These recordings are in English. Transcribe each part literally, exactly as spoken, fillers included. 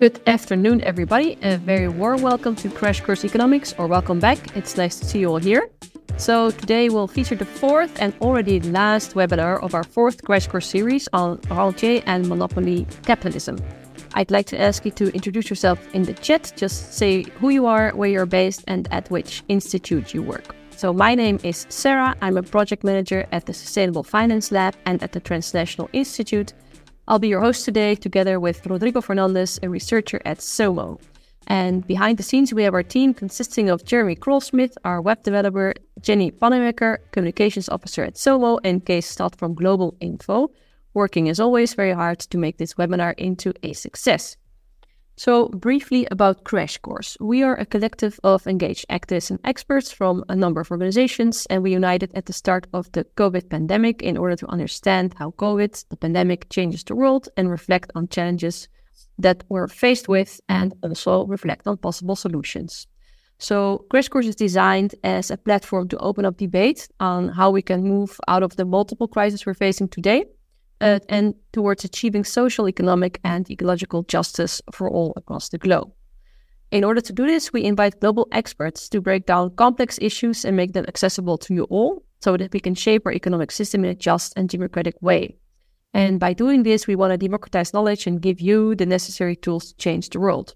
Good afternoon, everybody. A very warm welcome to Crash Course Economics, or welcome back. It's nice to see you all here. So today we'll feature the fourth and already last webinar of our fourth Crash Course series on rentier and monopoly capitalism. I'd like to ask you to introduce yourself in the chat. Just say who you are, where you're based, and at which institute you work. So my name is Sarah. I'm a project manager at the Sustainable Finance Lab and at the Transnational Institute. I'll be your host today, together with Rodrigo Fernandez, a researcher at SOMO. And behind the scenes, we have our team consisting of Jeremy Krolsmith, our web developer, Jenny Pannemaker, communications officer at SOMO, and Kees Stad from Global Info, working as always very hard to make this webinar into a success. So briefly about Crash Course. We are a collective of engaged activists and experts from a number of organizations, and we united at the start of the COVID pandemic in order to understand how COVID, the pandemic, changes the world and reflect on challenges that we're faced with and also reflect on possible solutions. So Crash Course is designed as a platform to open up debate on how we can move out of the multiple crises we're facing today Uh, and towards achieving social, economic, and ecological justice for all across the globe. In order to do this, we invite global experts to break down complex issues and make them accessible to you all, so that we can shape our economic system in a just and democratic way. And by doing this, we want to democratize knowledge and give you the necessary tools to change the world.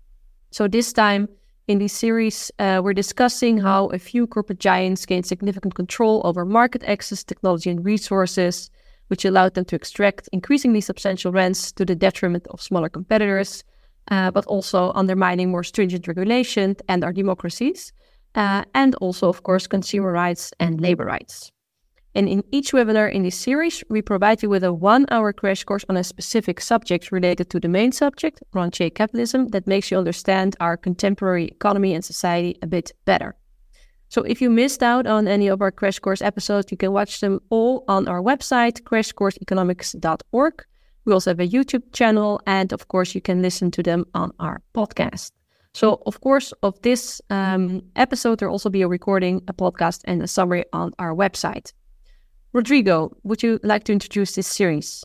So this time, in this series, uh, we're discussing how a few corporate giants gained significant control over market access, technology, and resources, which allowed them to extract increasingly substantial rents to the detriment of smaller competitors, uh, but also undermining more stringent regulation and our democracies, uh, and also, of course, consumer rights and labor rights. And in each webinar in this series, we provide you with a one-hour crash course on a specific subject related to the main subject, rentier capitalism, that makes you understand our contemporary economy and society a bit better. So if you missed out on any of our Crash Course episodes, you can watch them all on our website, crash course economics dot org. We also have a YouTube channel, and of course, you can listen to them on our podcast. So, of course, of this um, episode, there'll also be a recording, a podcast, and a summary on our website. Rodrigo, would you like to introduce this series?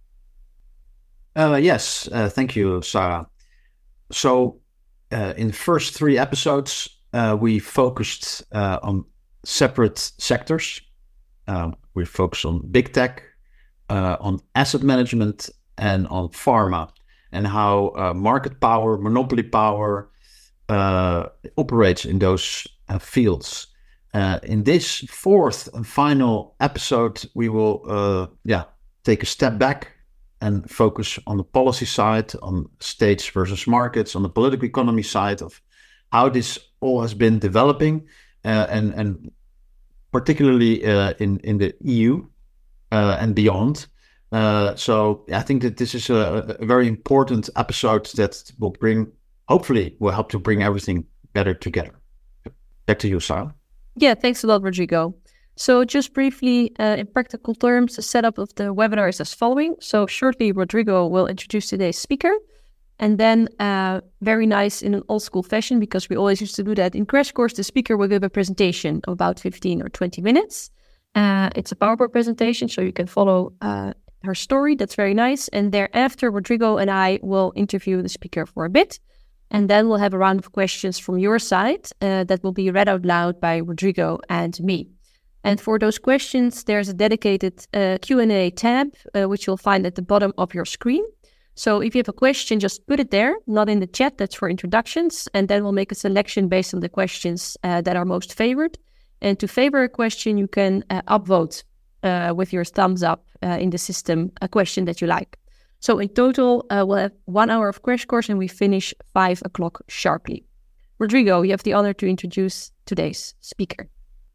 Uh, yes, uh, thank you, Sarah. So, uh, in the first three episodes, Uh, we focused uh, on separate sectors. Uh, we focused on big tech, uh, on asset management, and on pharma, and how uh, market power, monopoly power uh, operates in those uh, fields. Uh, in this fourth and final episode, we will uh, yeah, take a step back and focus on the policy side, on states versus markets, on the political economy side of how this all has been developing, uh, and and particularly uh, in in the E U uh, and beyond. Uh, so I think that this is a, a very important episode that will bring, hopefully, will help to bring everything better together. Back to you, Sarah. Yeah, thanks a lot, Rodrigo. So just briefly, uh, in practical terms, the setup of the webinar is as following. So shortly, Rodrigo will introduce today's speaker. And then, uh, very nice in an old school fashion, because we always used to do that in Crash Course, the speaker will give a presentation of about fifteen or twenty minutes. Uh, it's a PowerPoint presentation, so you can follow uh, her story. That's very nice. And thereafter, Rodrigo and I will interview the speaker for a bit. And then we'll have a round of questions from your side uh, that will be read out loud by Rodrigo and me. And for those questions, there's a dedicated uh, Q and A tab, uh, which you'll find at the bottom of your screen. So if you have a question, just put it there, not in the chat. That's for introductions. And then we'll make a selection based on the questions uh, that are most favored. And to favor a question, you can uh, upvote uh, with your thumbs up uh, in the system a question that you like. So in total, uh, we'll have one hour of Crash Course and we finish five o'clock sharply. Rodrigo, you have the honor to introduce today's speaker.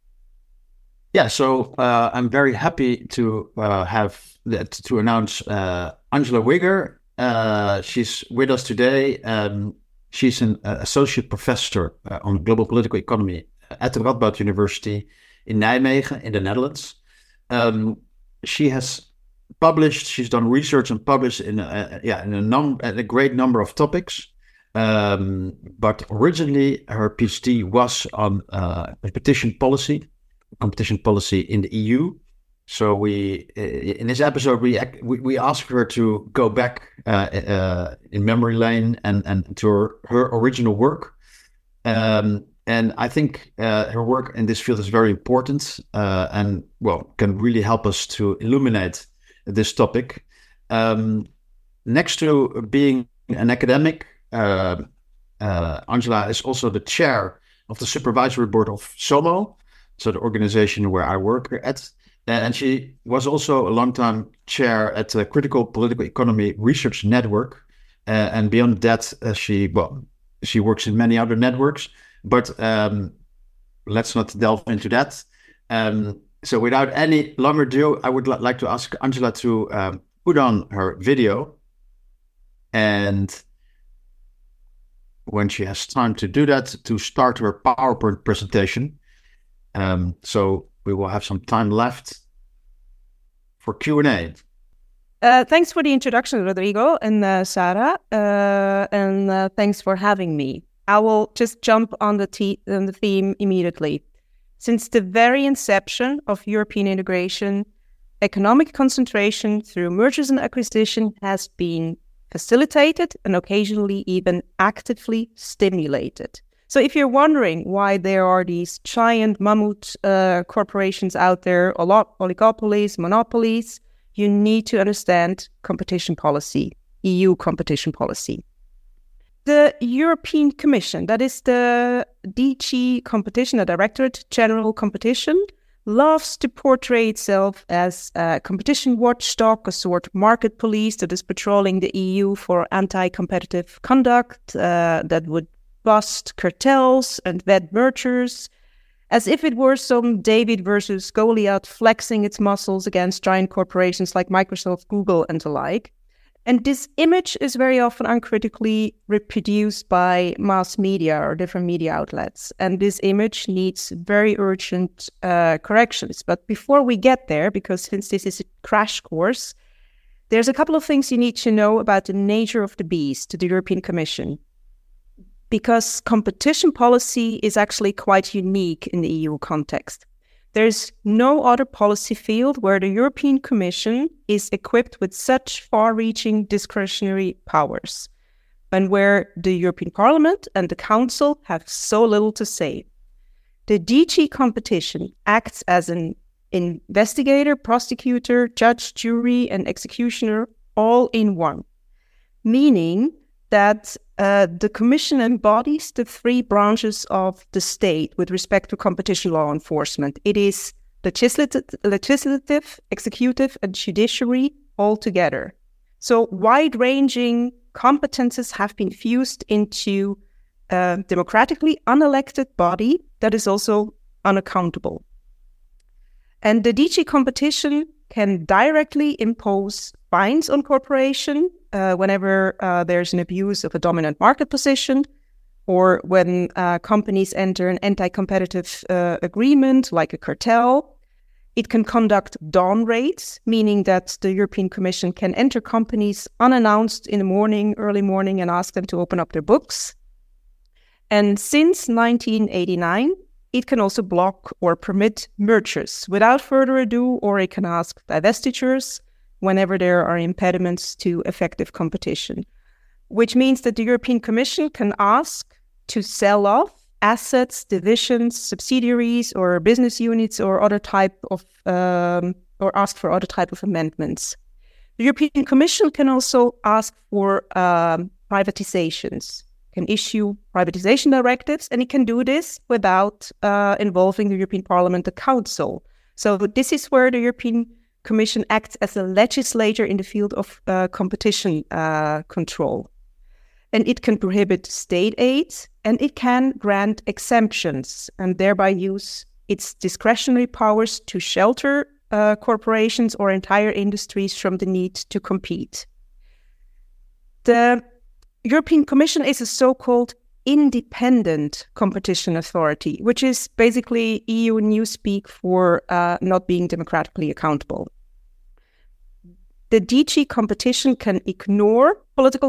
Yeah, so uh, I'm very happy to uh, have that, to announce uh, Angela Wigger. Uh, she's with us today. Um, she's an uh, associate professor uh, on global political economy at the Radboud University in Nijmegen in the Netherlands. Um, she has published, she's done research and published in a, yeah in a, num- a great number of topics. Um, but originally her PhD was on uh, competition policy, competition policy in the E U. So we, in this episode, we we, we asked her to go back uh, uh, in memory lane and, and to her, her original work. Um, and I think uh, her work in this field is very important uh, and, well, can really help us to illuminate this topic. Um, next to being an academic, uh, uh, Angela is also the chair of the supervisory board of SOMO, so the organization where I work at. And she was also a long-time chair at the Critical Political Economy Research Network. Uh, and beyond that, uh, she well, she works in many other networks. But um, let's not delve into that. Um, so without any longer ado, I would li- like to ask Angela to um, put on her video. And when she has time to do that, to start her PowerPoint presentation. Um, so we will have some time left for Q and A. Uh, thanks for the introduction, Rodrigo and uh, Sarah, uh, and uh, thanks for having me. I will just jump on the, te- on the theme immediately. Since the very inception of European integration, economic concentration through mergers and acquisition has been facilitated and occasionally even actively stimulated. So if you're wondering why there are these giant mammoth uh, corporations out there, a lot oligopolies, monopolies, you need to understand competition policy, E U competition policy. The European Commission, that is the D G Competition, the Directorate General Competition, loves to portray itself as a competition watchdog, a sort of market police that is patrolling the E U for anti-competitive conduct uh, that would bust cartels and vet mergers, as if it were some David versus Goliath flexing its muscles against giant corporations like Microsoft, Google, and the like. And this image is very often uncritically reproduced by mass media or different media outlets. And this image needs very urgent uh, corrections. But before we get there, because since this is a crash course, there's a couple of things you need to know about the nature of the beast, the European Commission. Because competition policy is actually quite unique in the E U context. There's no other policy field where the European Commission is equipped with such far-reaching discretionary powers, and where the European Parliament and the Council have so little to say. The D G Competition acts as an investigator, prosecutor, judge, jury, and executioner all in one, meaning that uh, the Commission embodies the three branches of the state with respect to competition law enforcement. It is legislative, legislative, executive, and judiciary all together. So wide-ranging competences have been fused into a democratically unelected body that is also unaccountable. And the D G Competition can directly impose fines on corporation uh, whenever uh, there's an abuse of a dominant market position, or when uh, companies enter an anti-competitive uh, agreement like a cartel. It can conduct dawn raids, meaning that the European Commission can enter companies unannounced in the morning, early morning, and ask them to open up their books. And since nineteen eighty-nine, it can also block or permit mergers without further ado, or it can ask divestitures whenever there are impediments to effective competition, which means that the European Commission can ask to sell off assets, divisions, subsidiaries, or business units, or other type of, um, or ask for other type of amendments. The European Commission can also ask for um, privatizations, can issue privatization directives, and it can do this without uh, involving the European Parliament, the Council. So this is where the European Commission acts as a legislator in the field of uh, competition uh, control. And it can prohibit state aid, and it can grant exemptions and thereby use its discretionary powers to shelter uh, corporations or entire industries from the need to compete. The European Commission is a so-called independent competition authority, which is basically E U newspeak for uh, not being democratically accountable. The D G Competition can ignore political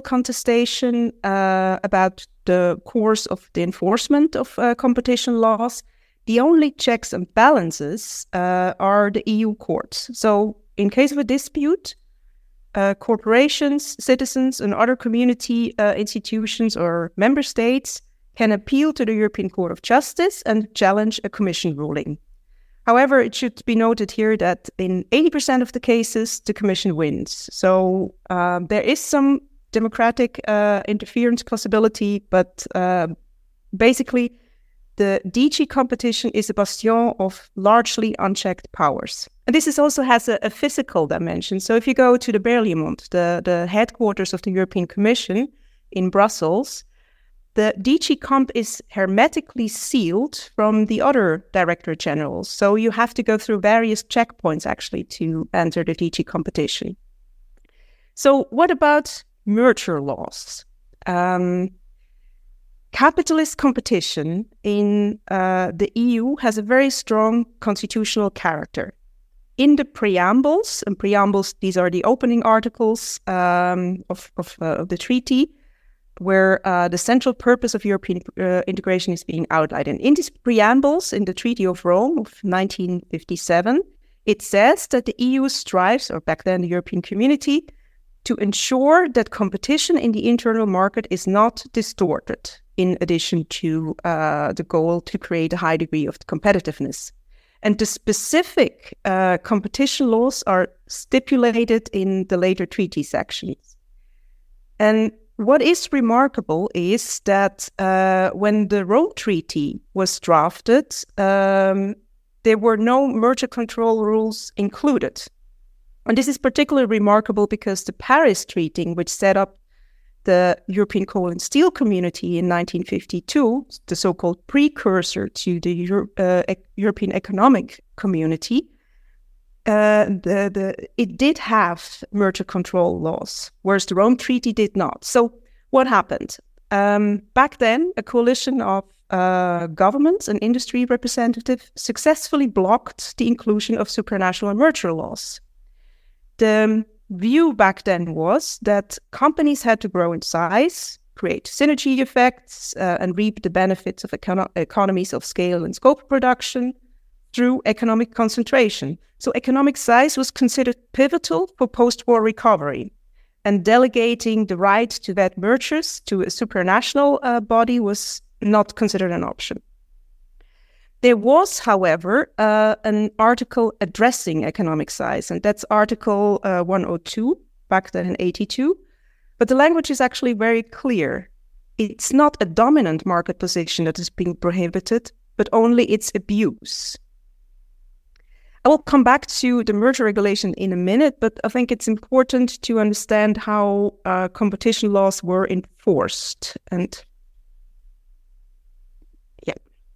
contestation uh, about the course of the enforcement of uh, competition laws, the only checks and balances uh, are the E U courts. So in case of a dispute, uh, corporations, citizens, and other community uh, institutions or member states can appeal to the European Court of Justice and challenge a Commission ruling. However, it should be noted here that in eighty percent of the cases, the Commission wins. So uh, there is some democratic uh, interference possibility, but uh, basically the D G competition is a bastion of largely unchecked powers. And this is also has a, a physical dimension. So if you go to the Berlaymont, the, the headquarters of the European Commission in Brussels, the D G Comp is hermetically sealed from the other directorate generals. So you have to go through various checkpoints actually to enter the D G competition. So what about merger laws? Um, capitalist competition in uh, the E U has a very strong constitutional character. In the preambles, and preambles, these are the opening articles um, of, of, uh, of the treaty, where uh, the central purpose of European uh, integration is being outlined. And in these preambles, in the Treaty of Rome of nineteen fifty-seven, it says that the E U strives, or back then the European Community, to ensure that competition in the internal market is not distorted, in addition to uh, the goal to create a high degree of competitiveness. And the specific uh, competition laws are stipulated in the later treaty sections. And what is remarkable is that uh, when the Rome Treaty was drafted, um, there were no merger control rules included. And this is particularly remarkable because the Paris Treaty, which set up the European Coal and Steel Community in nineteen fifty-two, the so-called precursor to the Euro- uh, e- European Economic Community, uh, the, the, it did have merger control laws, whereas the Rome Treaty did not. So what happened? Um, back then, a coalition of uh, governments and industry representatives successfully blocked the inclusion of supranational merger laws. The view back then was that companies had to grow in size, create synergy effects, uh, and reap the benefits of econo- economies of scale and scope production through economic concentration. So economic size was considered pivotal for post-war recovery, and delegating the right to that mergers to a supranational uh, body was not considered an option. There was, however, uh, an article addressing economic size, and that's Article uh, one oh two, back then in eighty-two. But the language is actually very clear. It's not a dominant market position that is being prohibited, but only its abuse. I will come back to the merger regulation in a minute, but I think it's important to understand how uh, competition laws were enforced. And yeah.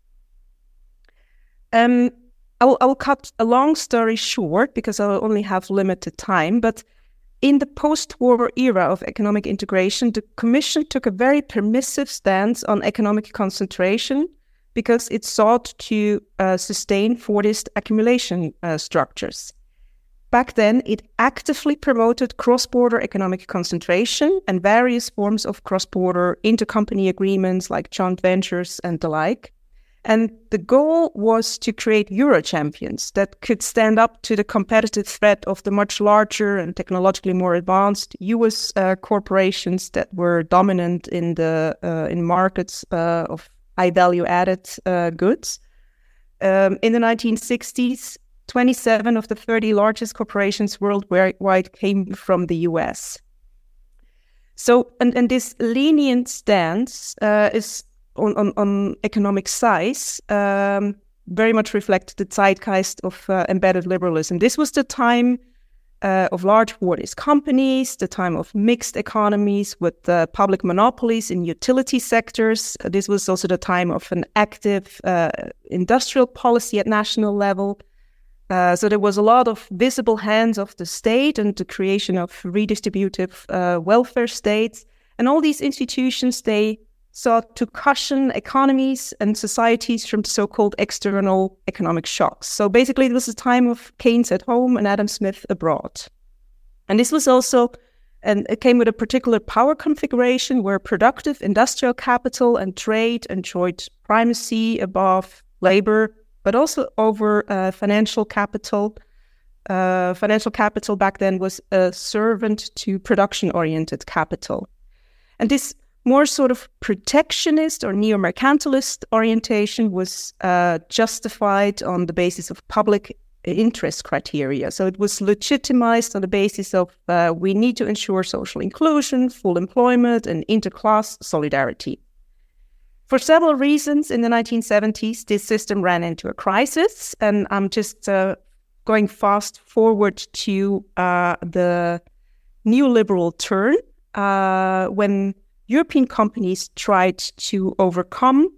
Um, I will, I will cut a long story short because I will only have limited time, but in the post-war era of economic integration, the Commission took a very permissive stance on economic concentration because it sought to uh, sustain Fordist accumulation uh, structures. Back then, it actively promoted cross-border economic concentration and various forms of cross-border intercompany agreements like joint ventures and the like. And the goal was to create Euro champions that could stand up to the competitive threat of the much larger and technologically more advanced U S uh, corporations that were dominant in the uh, in markets uh, of high value added uh, goods. Um, in the nineteen sixties, twenty-seven of the thirty largest corporations worldwide came from the U S. So, and, and this lenient stance uh, is On, on, on economic size, um, very much reflected the zeitgeist of uh, embedded liberalism. This was the time uh, of large Fordist companies, the time of mixed economies with uh, public monopolies in utility sectors. Uh, this was also the time of an active uh, industrial policy at national level. Uh, so there was a lot of visible hands of the state and the creation of redistributive uh, welfare states. And all these institutions, they sought to cushion economies and societies from so-called external economic shocks. So basically, it was a time of Keynes at home and Adam Smith abroad. And this was also, and it came with a particular power configuration where productive industrial capital and trade enjoyed primacy above labor, but also over uh, financial capital. Uh, financial capital back then was a servant to production-oriented capital. And this more sort of protectionist or neo-mercantilist orientation was uh, justified on the basis of public interest criteria. So it was legitimized on the basis of uh, we need to ensure social inclusion, full employment, and interclass solidarity. For several reasons in the nineteen seventies, this system ran into a crisis, and I'm just uh, going fast forward to uh, the neoliberal turn uh, when European companies tried to overcome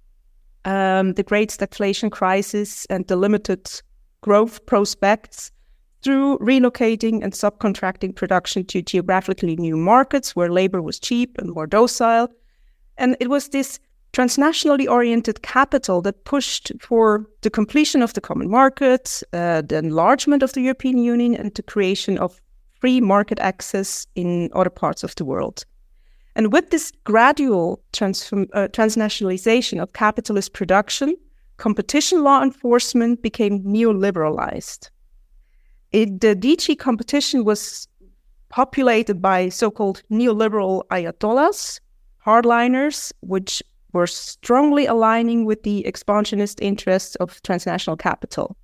um, the great stagflation crisis and the limited growth prospects through relocating and subcontracting production to geographically new markets where labor was cheap and more docile. And it was this transnationally oriented capital that pushed for the completion of the common market, uh, the enlargement of the European Union, and the creation of free market access in other parts of the world. And with this gradual transform, uh, transnationalization of capitalist production, competition law enforcement became neoliberalized. It, the D G competition was populated by so-called neoliberal ayatollahs, hardliners, which were strongly aligning with the expansionist interests of transnational capital.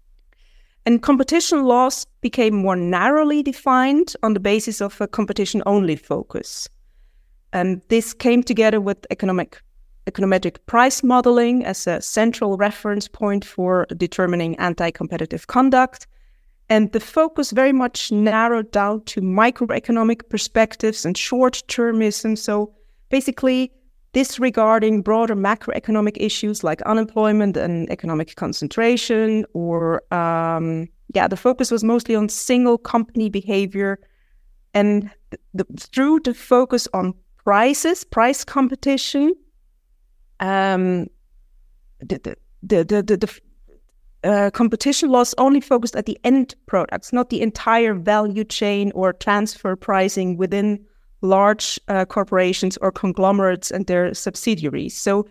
And competition laws became more narrowly defined on the basis of a competition-only focus. And this came together with economic econometric price modeling as a central reference point for determining anti-competitive conduct. And the focus very much narrowed down to microeconomic perspectives and short-termism. So basically disregarding broader macroeconomic issues like unemployment and economic concentration, or um, yeah, the focus was mostly on single company behavior. And the, through the focus on prices, price competition, um, the the the the, the, the uh, competition laws only focused at the end products, not the entire value chain or transfer pricing within large uh, corporations or conglomerates and their subsidiaries. So,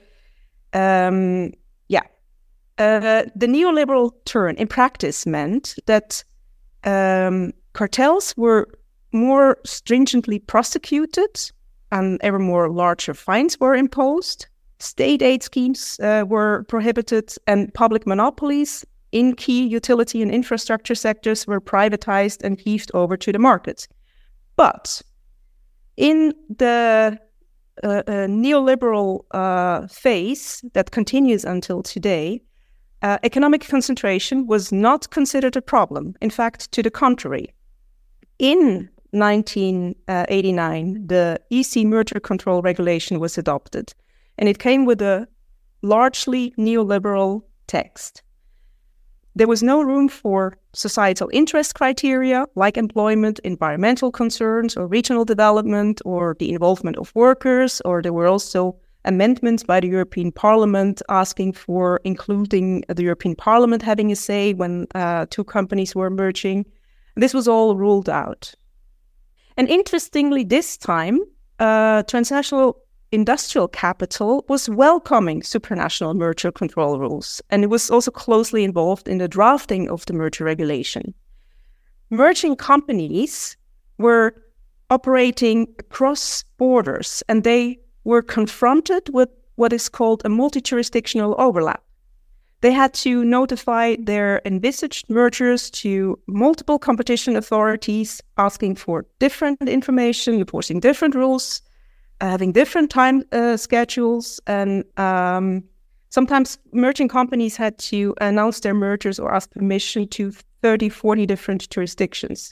um, yeah, uh, the neoliberal turn in practice meant that um, cartels were more stringently prosecuted and ever more larger fines were imposed. State aid schemes uh, were prohibited, and public monopolies in key utility and infrastructure sectors were privatized and heaved over to the market. But in the uh, uh, neoliberal uh, phase that continues until today, uh, economic concentration was not considered a problem. In fact, to the contrary. In nineteen eighty-nine, the E C merger control regulation was adopted, and it came with a largely neoliberal text. There was no room for societal interest criteria like employment, environmental concerns, or regional development, or the involvement of workers, or there were also amendments by the European Parliament asking for including the European Parliament having a say when uh, two companies were merging. This was all ruled out. And interestingly, this time, uh, transnational industrial capital was welcoming supranational merger control rules, and it was also closely involved in the drafting of the merger regulation. Merging companies were operating across borders, and they were confronted with what is called a multi-jurisdictional overlap. They had to notify their envisaged mergers to multiple competition authorities, asking for different information, enforcing different rules, having different time uh, schedules, and um, sometimes merging companies had to announce their mergers or ask permission to thirty, forty different jurisdictions.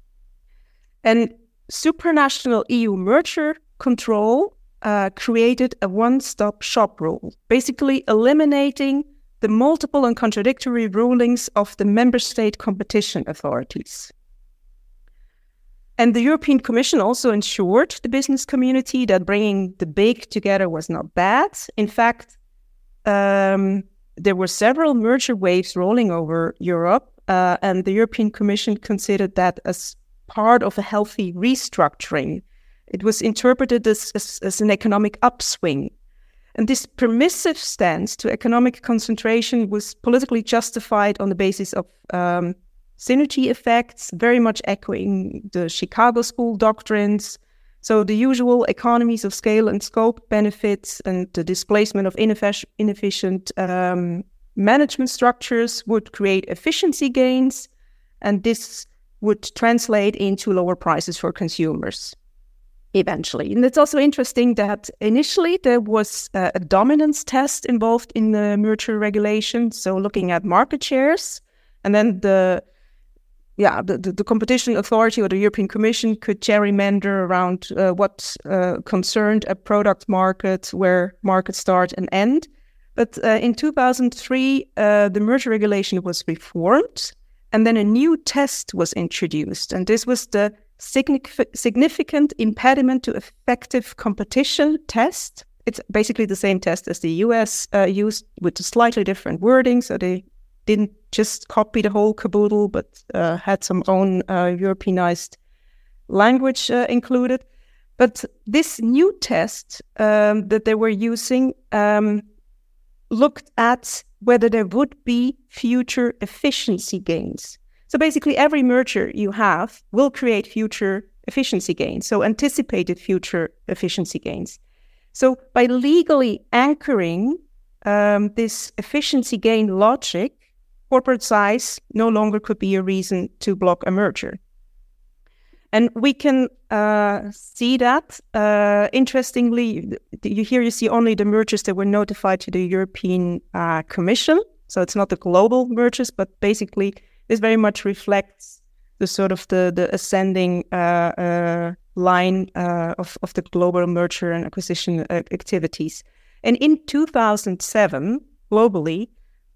And supranational E U merger control uh, created a one-stop shop rule, basically eliminating the multiple and contradictory rulings of the member state competition authorities. And the European Commission also ensured the business community that bringing the big together was not bad. In fact, um, there were several merger waves rolling over Europe, uh, and the European Commission considered that as part of a healthy restructuring. It was interpreted as, as, as an economic upswing. And this permissive stance to economic concentration was politically justified on the basis of um, synergy effects, very much echoing the Chicago School doctrines. So the usual economies of scale and scope benefits and the displacement of ineffic- inefficient um, management structures would create efficiency gains, and this would translate into lower prices for consumers eventually. And it's also interesting that initially there was uh, a dominance test involved in the merger regulation, so looking at market shares, and then the yeah the, the, the competition authority or the European Commission could gerrymander around uh, what uh, concerned a product market where markets start and end. But uh, in two thousand three, uh, the merger regulation was reformed, and then a new test was introduced, and this was the significant impediment to effective competition test. It's basically the same test as the U S uh, used with a slightly different wording. So they didn't just copy the whole caboodle, but uh, had some own uh, Europeanized language uh, included. But this new test um, that they were using um, looked at whether there would be future efficiency gains. So basically, every merger you have will create future efficiency gains, so anticipated future efficiency gains. So by legally anchoring um, this efficiency gain logic, corporate size no longer could be a reason to block a merger. And we can uh, see that, uh, interestingly, you here you see only the mergers that were notified to the European uh, Commission. So it's not the global mergers, but basically this very much reflects the sort of the, the ascending uh, uh, line uh, of, of the global merger and acquisition uh, activities. And in two thousand seven, globally,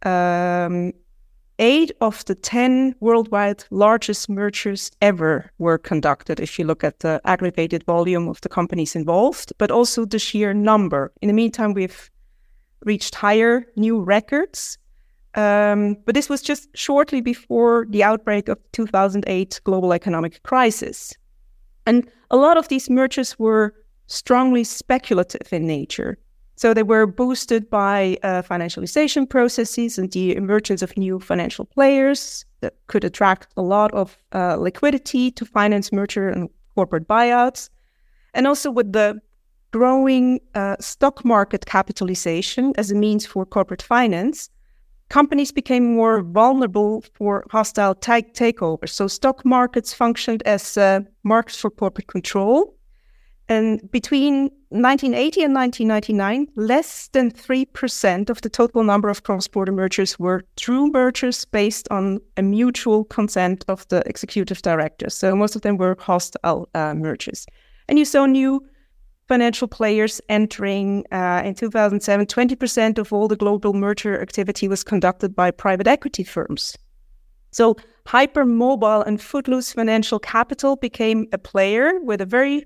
um, eight of the ten worldwide largest mergers ever were conducted, if you look at the aggregated volume of the companies involved, but also the sheer number. In the meantime, we've reached higher new records. Um, but this was just shortly before the outbreak of two thousand eight global economic crisis. And a lot of these mergers were strongly speculative in nature. So they were boosted by uh, financialization processes and the emergence of new financial players that could attract a lot of uh, liquidity to finance merger and corporate buyouts. And also with the growing uh, stock market capitalization as a means for corporate finance, companies became more vulnerable for hostile take- takeovers. So stock markets functioned as uh, markets for corporate control. And between nineteen eighty and nineteen ninety-nine, less than three percent of the total number of cross-border mergers were true mergers based on a mutual consent of the executive directors. So most of them were hostile uh, mergers. And you saw new financial players entering uh, in two thousand seven. twenty percent of all the global merger activity was conducted by private equity firms. So hypermobile and footloose financial capital became a player with a very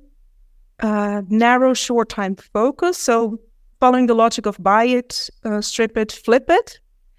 uh, narrow short-time focus. So following the logic of buy it, uh, strip it, flip it.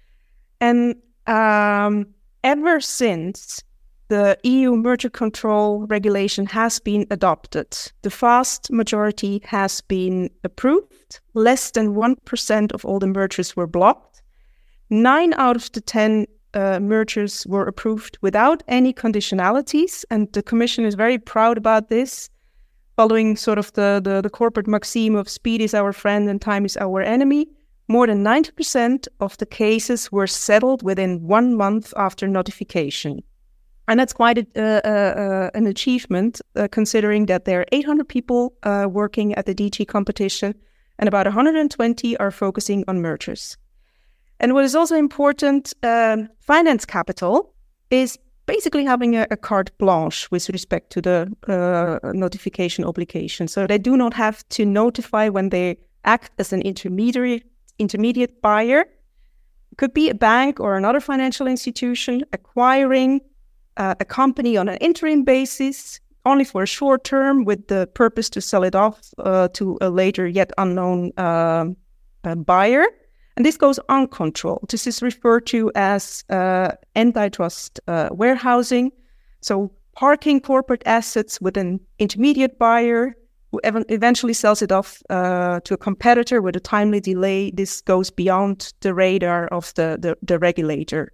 And um, ever since the E U merger control regulation has been adopted, the vast majority has been approved. Less than one percent of all the mergers were blocked. Nine out of the ten uh, mergers were approved without any conditionalities, and the Commission is very proud about this, following sort of the, the, the corporate maxim of speed is our friend and time is our enemy. More than ninety percent of the cases were settled within one month after notification. And that's quite a, uh, uh, an achievement, uh, considering that there are eight hundred people uh, working at the D G competition, and about one hundred twenty are focusing on mergers. And what is also important, um, finance capital is basically having a, a carte blanche with respect to the uh, notification obligation. So they do not have to notify when they act as an intermediary, intermediate buyer. It could be a bank or another financial institution acquiring Uh, a company on an interim basis, only for a short term, with the purpose to sell it off uh, to a later yet unknown uh, uh, buyer. And this goes uncontrolled. This is referred to as uh, antitrust uh, warehousing. So parking corporate assets with an intermediate buyer, ev- eventually sells it off uh, to a competitor with a timely delay. This goes beyond the radar of the, the, the regulator.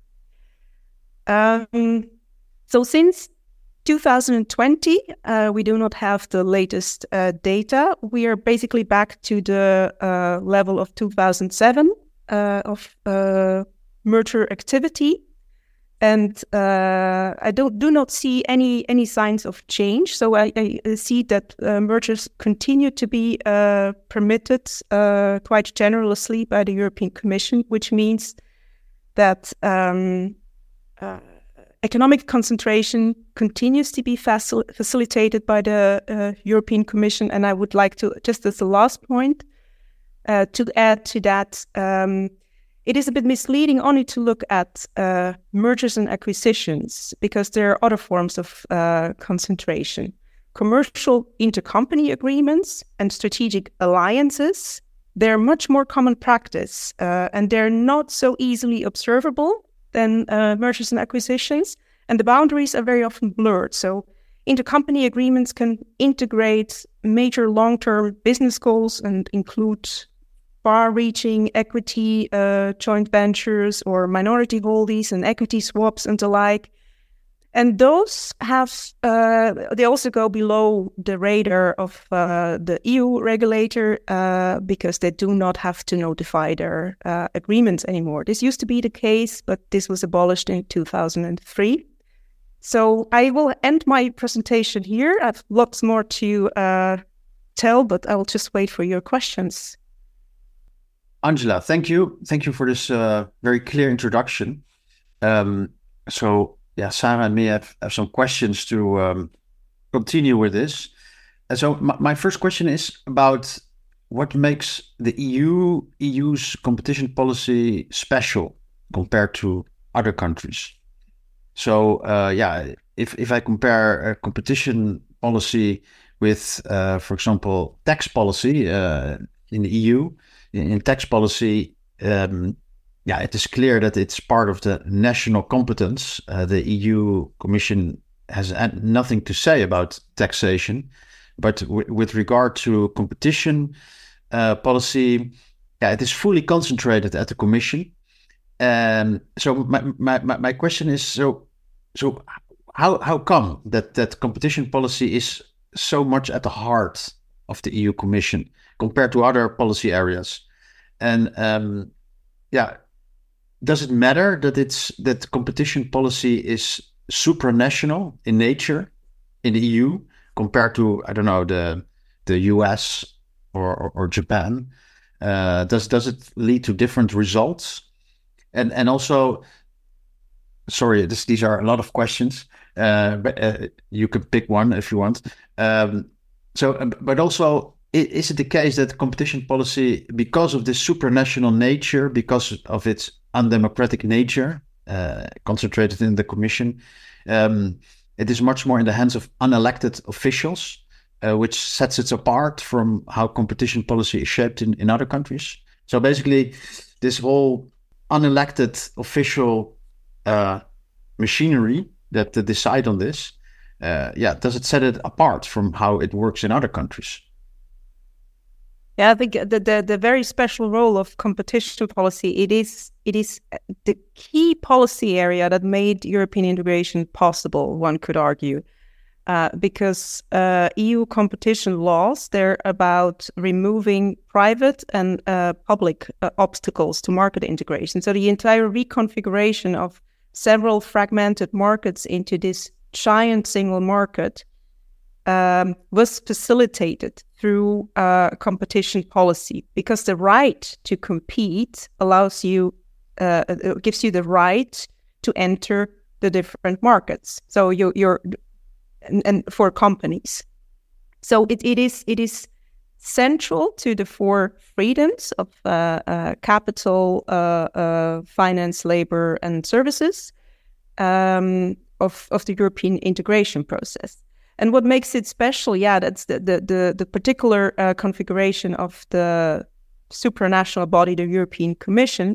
Um, so since two thousand twenty, uh, we do not have the latest uh, data. We are basically back to the uh, level of two thousand seven uh, of uh, merger activity. And uh, I don't, do not see any any signs of change. So I, I see that uh, mergers continue to be uh, permitted uh, quite generously by the European Commission, which means that um, uh, economic concentration continues to be facil- facilitated by the uh, European Commission. And I would like to, just as the last point, uh, to add to that, um, it is a bit misleading only to look at uh, mergers and acquisitions, because there are other forms of uh, concentration. Commercial intercompany agreements and strategic alliances, they're much more common practice, uh, and they're not so easily observable than uh, mergers and acquisitions, and the boundaries are very often blurred. So intercompany agreements can integrate major long-term business goals and include far-reaching equity uh, joint ventures or minority holdings and equity swaps and the like. And those have, uh, they also go below the radar of uh, the E U regulator uh, because they do not have to notify their uh, agreements anymore. This used to be the case, but this was abolished in two thousand three. So I will end my presentation here. I have lots more to uh, tell, but I will just wait for your questions. Angela, thank you. Thank you for this uh, very clear introduction. Um, so, yeah, Sarah and me have, have some questions to um, continue with this. And so my, my first question is about what makes the E U E U's competition policy special compared to other countries. So, uh, yeah, if, if I compare a competition policy with, uh, for example, tax policy uh, in the E U, in tax policy, um, yeah, it is clear that it's part of the national competence. Uh, the E U Commission has nothing to say about taxation, but w- with regard to competition uh, policy, yeah, it is fully concentrated at the Commission. And so my my my question is, so so how how come that that competition policy is so much at the heart of the E U Commission compared to other policy areas? And um, yeah, does it matter that it's that competition policy is supranational in nature in the E U compared to, I don't know, the the U S or or, or Japan? Uh, does does it lead to different results? And and also, sorry, this, these are a lot of questions, uh, but uh, you can pick one if you want. Um, so, but also, is it the case that competition policy, because of this supranational nature, because of its undemocratic nature, uh, concentrated in the Commission, um, it is much more in the hands of unelected officials, uh, which sets it apart from how competition policy is shaped in, in other countries? So basically, this whole unelected official uh, machinery that uh, decide on this, uh, yeah, does it set it apart from how it works in other countries? Yeah, I think the, the the very special role of competition policy, it is it is the key policy area that made European integration possible, one could argue, uh, because uh, E U competition laws, they're about removing private and uh, public uh, obstacles to market integration. So the entire reconfiguration of several fragmented markets into this giant single market Um, was facilitated through uh, competition policy, because the right to compete allows you, uh, it gives you the right to enter the different markets. So you, you're, and, and for companies, so it, it is it is central to the four freedoms of uh, uh, capital, uh, uh, finance, labor, and services um, of of the European integration process. And what makes it special, yeah, that's the the the, the particular uh, configuration of the supranational body, the European Commission,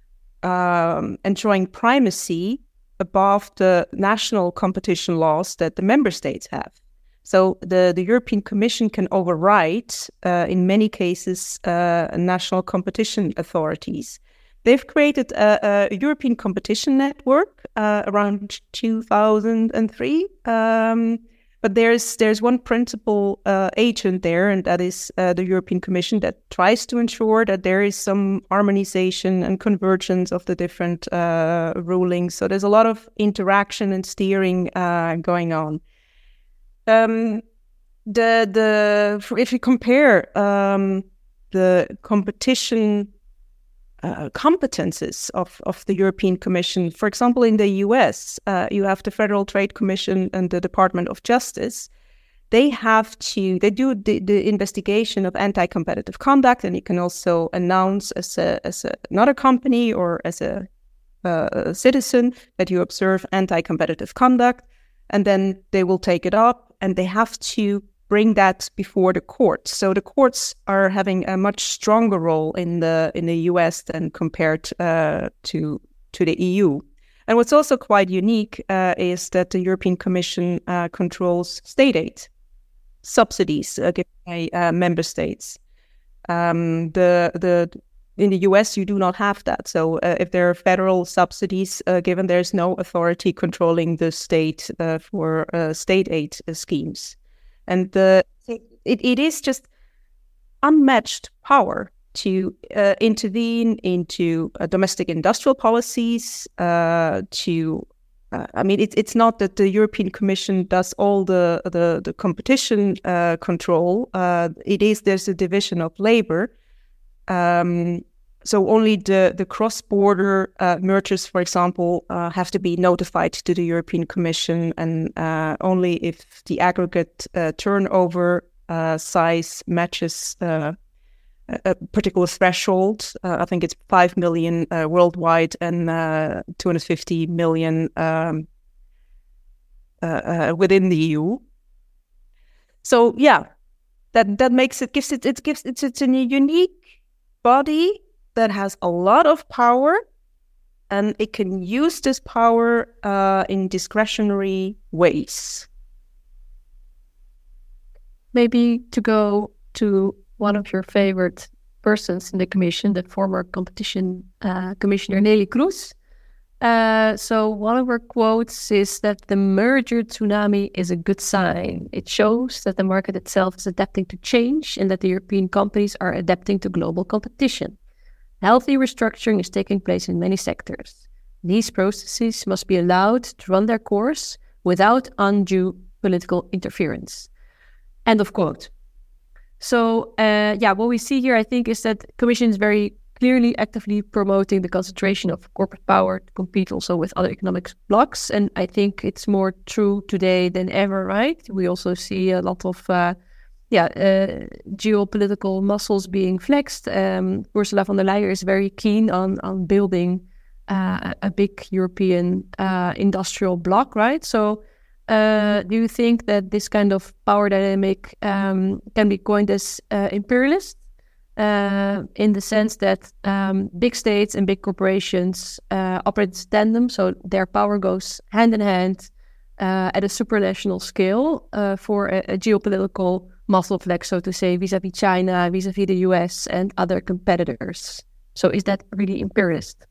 um, enjoying primacy above the national competition laws that the member states have. So the, the European Commission can override, uh, in many cases, uh, national competition authorities. They've created a, a European competition network uh, around two thousand three. Um, but there's there's one principal uh, agent there, and that is uh, the European Commission, that tries to ensure that there is some harmonization and convergence of the different uh, rulings. So there's a lot of interaction and steering uh, going on. Um, the the if you compare um, the competition Uh, competences of, of the European Commission. For example, in the U S, uh, you have the Federal Trade Commission and the Department of Justice. They have to, they do the, the investigation of anti-competitive conduct, and you can also announce as a, as a, not a company or as a, uh, a citizen that you observe anti-competitive conduct, and then they will take it up and they have to bring that before the courts. So the courts are having a much stronger role in the in the U S than compared uh, to to the E U. And what's also quite unique uh, is that the European Commission uh, controls state aid subsidies uh, given by uh, member states. Um, the the in the U S you do not have that. So uh, if there are federal subsidies uh, given, there's no authority controlling the state uh, for uh, state aid uh, schemes. And the, it, it is just unmatched power to uh, intervene into uh, domestic industrial policies, uh, to, uh, I mean, it, it's not that the European Commission does all the, the, the competition uh, control. Uh, it is, there's a division of labor. Um, so only the, the cross-border uh, mergers, for example, uh, have to be notified to the European Commission, and uh, only if the aggregate uh, turnover uh, size matches uh, a particular threshold. Uh, I think it's five million uh, worldwide and uh, two hundred fifty million um, uh, uh, within the E U. So yeah, that that makes it gives it it gives it's it's a unique body that has a lot of power, and it can use this power uh, in discretionary ways. Maybe to go to one of your favorite persons in the Commission, the former competition uh, commissioner Neelie Kroes. Uh, so one of her quotes is that the merger tsunami is a good sign. It shows that the market itself is adapting to change and that the European companies are adapting to global competition. Healthy restructuring is taking place in many sectors. These processes must be allowed to run their course without undue political interference. End of quote. So, uh, yeah, what we see here, I think, is that the Commission is very clearly actively promoting the concentration of corporate power to compete also with other economic blocs. And I think it's more true today than ever, right? We also see a lot of uh, yeah, uh, geopolitical muscles being flexed. Um, Ursula von der Leyen is very keen on, on building uh, a big European uh, industrial bloc, right? So uh, do you think that this kind of power dynamic um, can be coined as uh, imperialist? Uh, in the sense that um, big states and big corporations uh, operate in tandem, so their power goes hand in hand uh, at a supranational scale uh, for a, a geopolitical muscle flex, so to say, vis-a-vis China, vis-a-vis the U S and other competitors. So is that really imperialist?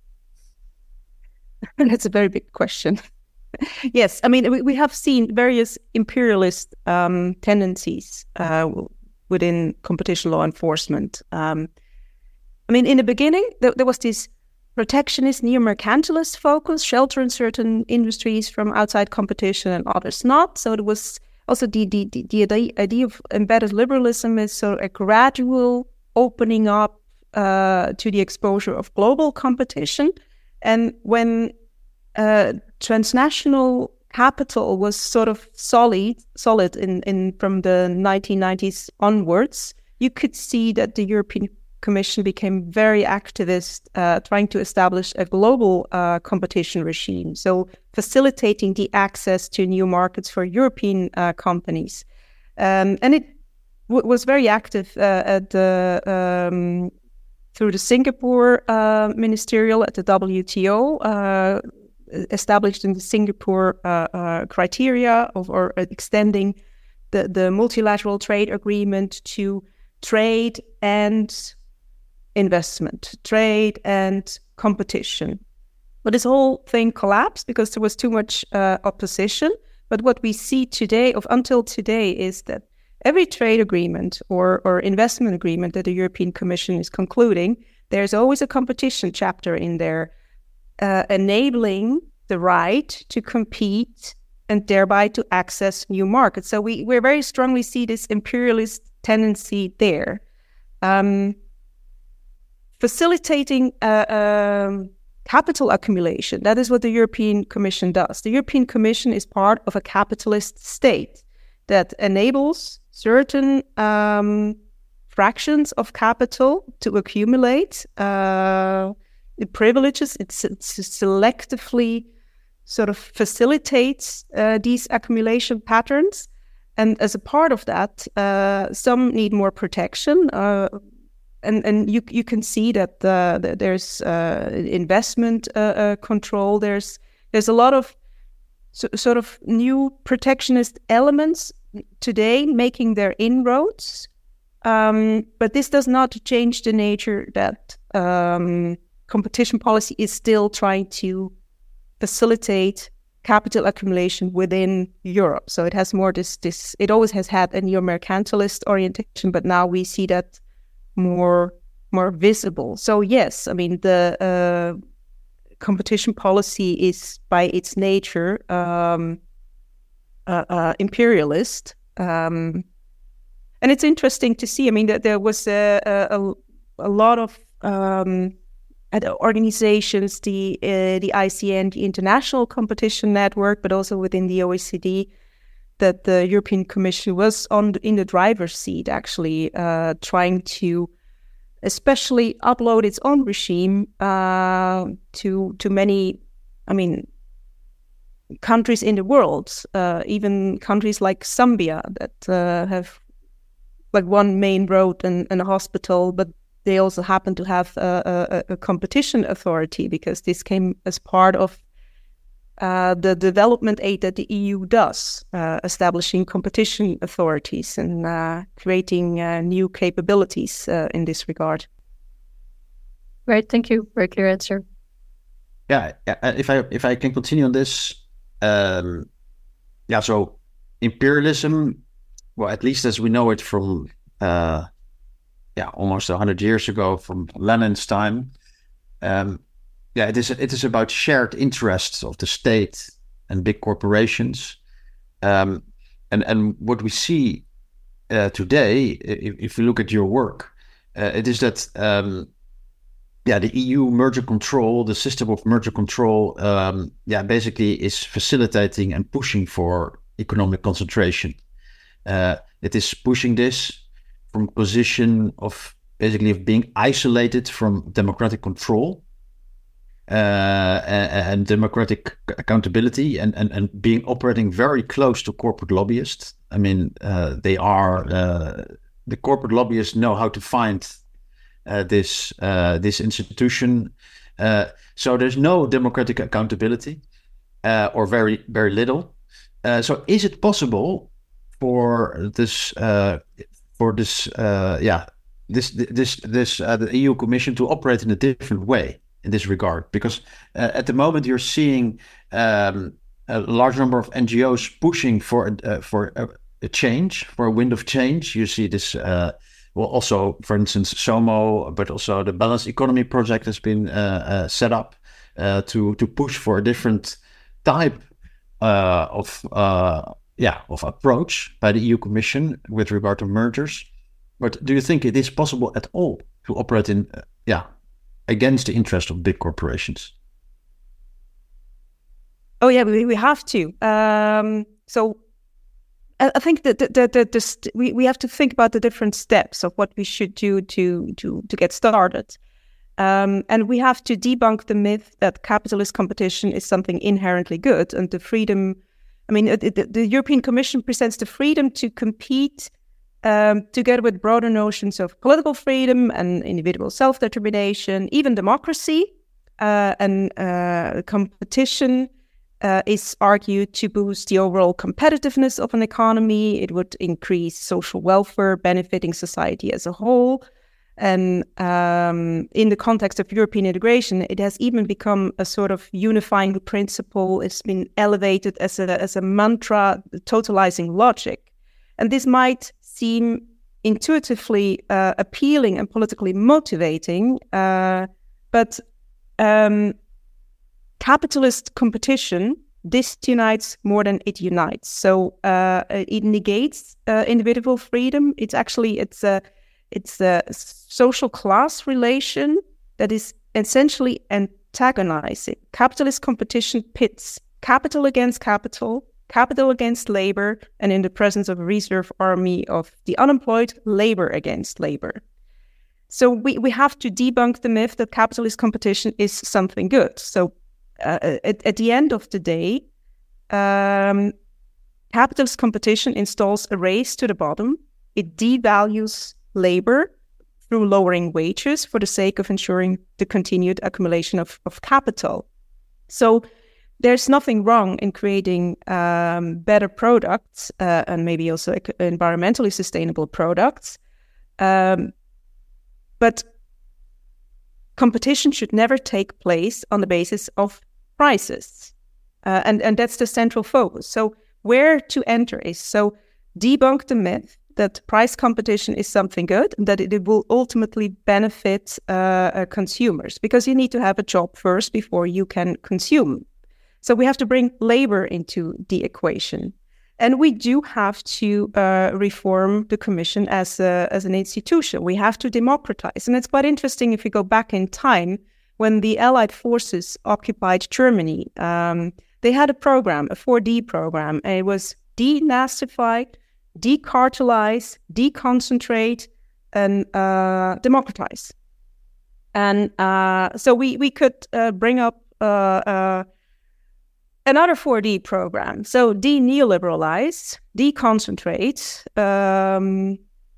That's a very big question. Yes, I mean, we, we have seen various imperialist um, tendencies uh, within competition law enforcement. Um, I mean, in the beginning, there, there was this protectionist, neo-mercantilist focus, sheltering certain industries from outside competition and others not. So there was also the, the, the, the idea of embedded liberalism is sort of a gradual opening up uh, to the exposure of global competition. And when uh, transnational capital was sort of solid, solid in, in from the nineteen nineties onwards, you could see that the European Commission became very activist, uh, trying to establish a global uh, competition regime. So facilitating the access to new markets for European uh, companies. Um, and it w- was very active uh, at the, um, through the Singapore uh, ministerial at the W T O, uh, established in the Singapore uh, uh, criteria of or extending the, the multilateral trade agreement to trade and investment, trade and competition. But this whole thing collapsed because there was too much uh, opposition. But what we see today, of until today, is that every trade agreement or, or investment agreement that the European Commission is concluding, there's always a competition chapter in there, uh, enabling the right to compete and thereby to access new markets. So we we very strongly see this imperialist tendency there. Um, facilitating uh, um, capital accumulation, that is what the European Commission does. The European Commission is part of a capitalist state that enables certain um, fractions of capital to accumulate uh, it privileges. It, it selectively sort of facilitates uh, these accumulation patterns. And as a part of that, uh, some need more protection. Uh, and and you you can see that uh, there's uh, investment uh, uh, control. There's there's a lot of so, sort of new protectionist elements today making their inroads. Um, but this does not change the nature that um, competition policy is still trying to facilitate capital accumulation within Europe. So it has more this, this it always has had a neo-mercantilist orientation, but now we see that more more visible. So yes, I mean, the uh, competition policy is by its nature um, uh, uh, imperialist. Um, and it's interesting to see, I mean, that there was a, a, a lot of um, at organizations, the uh, the I C N, the International Competition Network, but also within the O E C D, that the European Commission was on in the driver's seat, actually uh, trying to, especially upload its own regime uh, to to many, I mean, countries in the world, uh, even countries like Zambia that uh, have like one main road and, and a hospital, but they also happen to have a, a, a competition authority because this came as part of uh, the development aid that the E U does, uh, establishing competition authorities and uh, creating uh, new capabilities uh, in this regard. Great, thank you. Very clear answer. Yeah, if I if I can continue on this, um, yeah. So imperialism, well, at least as we know it from. Uh, Yeah, almost a hundred years ago, from Lenin's time. Um, yeah, it is. It is about shared interests of the state and big corporations. Um, and and what we see uh, today, if, if you look at your work, uh, it is that um, yeah, the E U merger control, the system of merger control, um, yeah, basically is facilitating and pushing for economic concentration. Uh, it is pushing this from a position of basically of being isolated from democratic control uh, and, and democratic accountability, and, and, and being operating very close to corporate lobbyists. I mean, uh, they are uh, the corporate lobbyists know how to find uh, this uh, this institution. Uh, so there's no democratic accountability, uh, or very very little. Uh, so is it possible for this? Uh, For this, uh, yeah, this this this uh, the E U Commission to operate in a different way in this regard? Because uh, at the moment you're seeing um, a large number of N G Os pushing for uh, for a, a change, for a wind of change. You see this, uh, well, also, for instance, SOMO, but also the Balanced Economy Project has been uh, uh, set up uh, to to push for a different type uh, of. Uh, Yeah, of approach by the E U Commission with regard to mergers. But do you think it is possible at all to operate in, uh, yeah, against the interest of big corporations? Oh yeah, we we have to. Um, so I, I think that the, the, the, the st- we we have to think about the different steps of what we should do to to to get started, um, and we have to debunk the myth that capitalist competition is something inherently good and the freedom. I mean, the, the European Commission presents the freedom to compete um, together with broader notions of political freedom and individual self-determination, even democracy uh, and uh, competition uh, is argued to boost the overall competitiveness of an economy. It would increase social welfare, benefiting society as a whole. And um, in the context of European integration, it has even become a sort of unifying principle. It's been elevated as a, as a mantra, totalizing logic. And this might seem intuitively uh, appealing and politically motivating, uh, but um, capitalist competition disunites more than it unites. So uh, it negates uh, individual freedom. It's actually, it's a, it's a social class relation that is essentially antagonizing. Capitalist competition pits capital against capital, capital against labor, and in the presence of a reserve army of the unemployed, labor against labor. So we, we have to debunk the myth that capitalist competition is something good. So uh, at, at the end of the day, um, capitalist competition installs a race to the bottom. It devalues labor through lowering wages for the sake of ensuring the continued accumulation of, of capital. So there's nothing wrong in creating um, better products uh, and maybe also environmentally sustainable products. Um, but competition should never take place on the basis of prices. Uh, and, and that's the central focus. So where to enter is, so debunk the myth that price competition is something good and that it, it will ultimately benefit uh, uh, consumers, because you need to have a job first before you can consume. So we have to bring labor into the equation. And we do have to uh, reform the Commission as a, as an institution. We have to democratize. And it's quite interesting if we go back in time, when the Allied forces occupied Germany, um, they had a program, a four D program, and it was denazify, decartelize, deconcentrate, and uh, democratize. And uh, so we, we could uh, bring up uh, uh, another four D program. So de-neoliberalize, deconcentrate, um,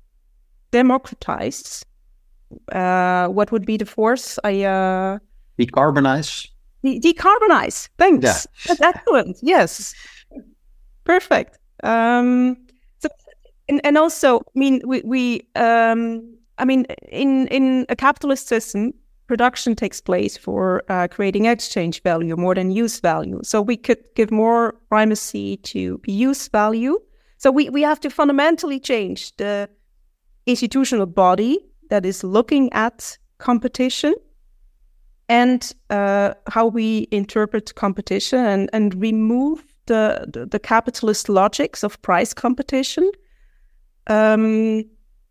democratize. Uh, what would be the fourth? I uh, Decarbonize. De- decarbonize. Thanks. Yeah. That's excellent. Yes. Perfect. Um, so, and, and also, I mean, we, we um, I mean, in, in a capitalist system, production takes place for uh, creating exchange value more than use value. So we could give more primacy to use value. So we, we have to fundamentally change the institutional body that is looking at competition and uh, how we interpret competition, and, and remove the, the, the capitalist logics of price competition. Um,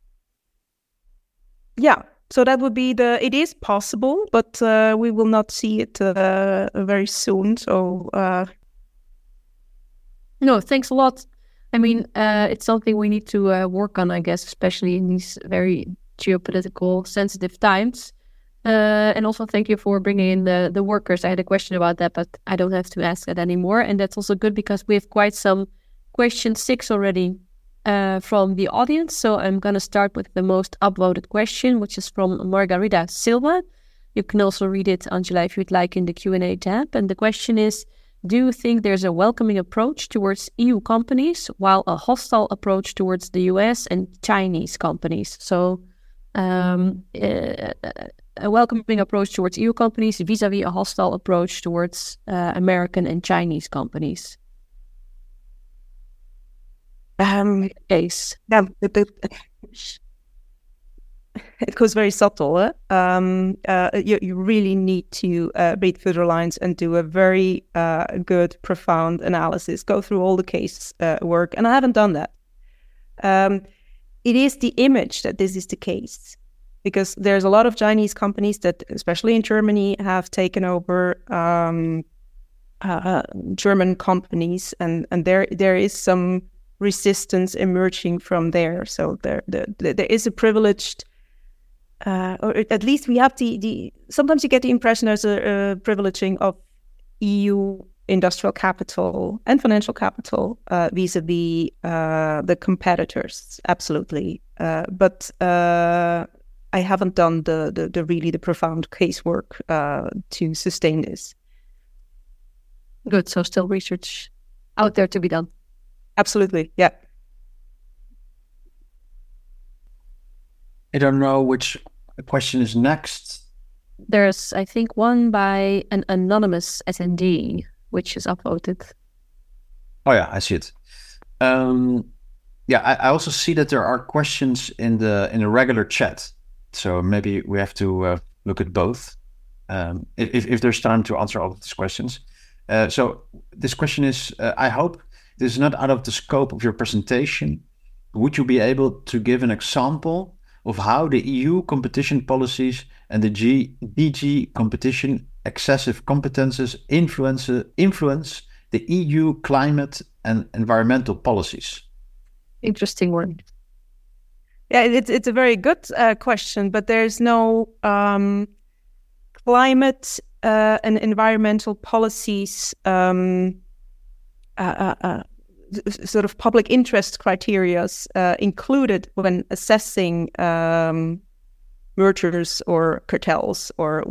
yeah. So that would be the, it is possible, but uh, we will not see it uh, very soon. So, uh... no, thanks a lot. I mean, uh, it's something we need to uh, work on, I guess, especially in these very geopolitical sensitive times. Uh, and also thank you for bringing in the, the workers. I had a question about that, but I don't have to ask that anymore. And that's also good because we have quite some question six already Uh, from the audience. So I'm going to start with the most upvoted question, which is from Margarita Silva. You can also read it, Angela, if you'd like, in the Q and A tab. And the question is, do you think there's a welcoming approach towards E U companies while a hostile approach towards the U S and Chinese companies? So um, uh, a welcoming approach towards E U companies vis-a-vis a hostile approach towards uh, American and Chinese companies. Um, case. Yeah, it, it, it goes very subtle. Eh? Um, uh, you, you really need to uh, read through the lines and do a very uh, good, profound analysis. Go through all the case uh, work, and I haven't done that. Um, it is the image that this is the case, because there's a lot of Chinese companies that, especially in Germany, have taken over um, uh, German companies, and and there there is some resistance emerging from there. So there, there, there is a privileged, uh, or at least we have the, the sometimes you get the impression there's a, a privileging of E U industrial capital and financial capital uh, vis-a-vis uh, the competitors. Absolutely. Uh, but uh, I haven't done the, the, the really the profound casework uh, to sustain this. Good. So still research out there to be done. Absolutely. Yeah. I don't know which question is next. There's, I think, one by an anonymous attendee, which is upvoted. Oh yeah, I see it. Um, yeah, I, I also see that there are questions in the in the regular chat. So maybe we have to uh, look at both. Um, if if there's time to answer all of these questions. Uh, so this question is: uh, I hope this is not out of the scope of your presentation. Would you be able to give an example of how the E U competition policies and the G, D G competition excessive competences influence influence the E U climate and environmental policies? Interesting one. Yeah, it's it's a very good uh, question, but there's no um, climate uh, and environmental policies um, uh, uh, uh, sort of public interest criteria uh, included when assessing um, mergers or cartels. Or,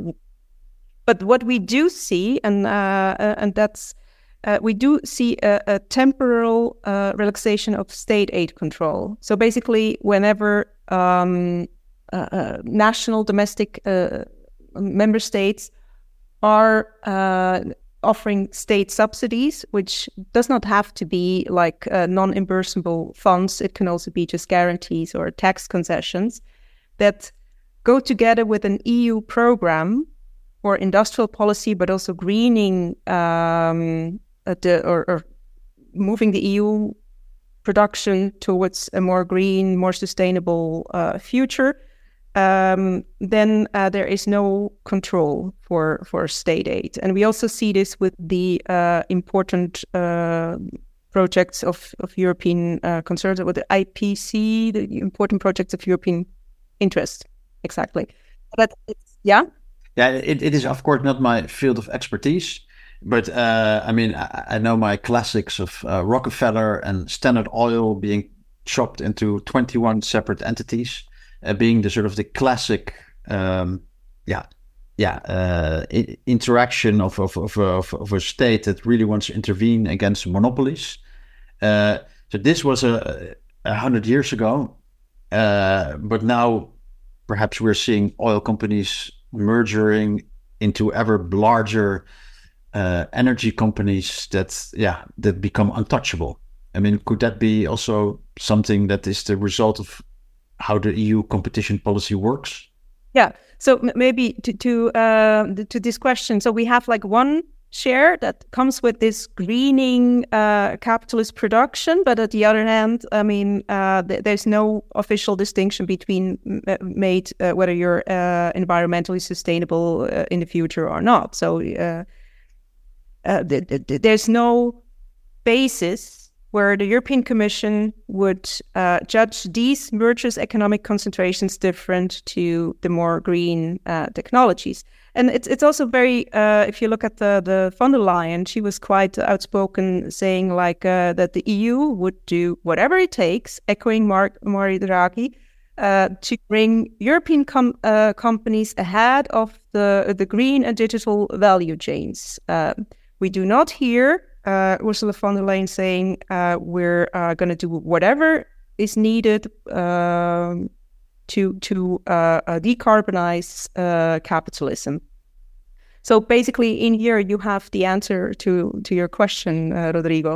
but what we do see, and uh, uh, and that's uh, we do see a, a temporal uh, relaxation of state aid control. So basically, whenever um, uh, uh, national domestic uh, member states are uh, offering state subsidies, which does not have to be like uh, non-reimbursable funds. It can also be just guarantees or tax concessions that go together with an E U program for industrial policy, but also greening um, the, or, or moving the E U production towards a more green, more sustainable uh, future. Um, then uh, there is no control for, for state aid. And we also see this with the uh, important uh, projects of, of European uh, concerns, with the I P C, the important projects of European interest. Exactly. But it's, yeah? Yeah, it, it is, of course, not my field of expertise. But, uh, I mean, I, I know my classics of uh, Rockefeller and Standard Oil being chopped into twenty-one separate entities. Uh, being the sort of the classic, um, yeah, yeah, uh, I- interaction of of, of of of a state that really wants to intervene against monopolies. Uh, so this was a, a hundred years ago, uh, but now perhaps we're seeing oil companies merging into ever larger uh, energy companies that, yeah, that become untouchable. I mean, could that be also something that is the result of how the E U competition policy works? Yeah. So m- maybe to to uh, to this question, so we have like one share that comes with this greening uh, capitalist production, but at the other hand, I mean, uh, th- there's no official distinction between m- made uh, whether you're uh, environmentally sustainable uh, in the future or not. So uh, uh, th- th- there's no basis where the European Commission would uh, judge these mergers' economic concentrations different to the more green uh, technologies. And it's it's also very, uh, if you look at the, the von der Leyen, she was quite outspoken saying like uh, that the E U would do whatever it takes, echoing Mark, Mario Draghi, uh, to bring European com- uh, companies ahead of the, the green and digital value chains. Uh, we do not hear Uh, Ursula von der Leyen saying uh, we're uh, going to do whatever is needed um, to to uh, uh, decarbonize uh, capitalism. So basically, in here you have the answer to to your question, uh, Rodrigo.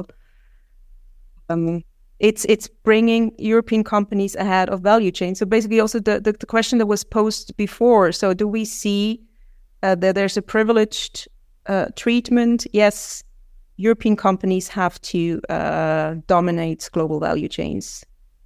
Um, it's it's bringing European companies ahead of value chain. So basically, also the the, the question that was posed before. So do we see uh, that there's a privileged uh, treatment? Yes. European companies have to uh, dominate global value chains.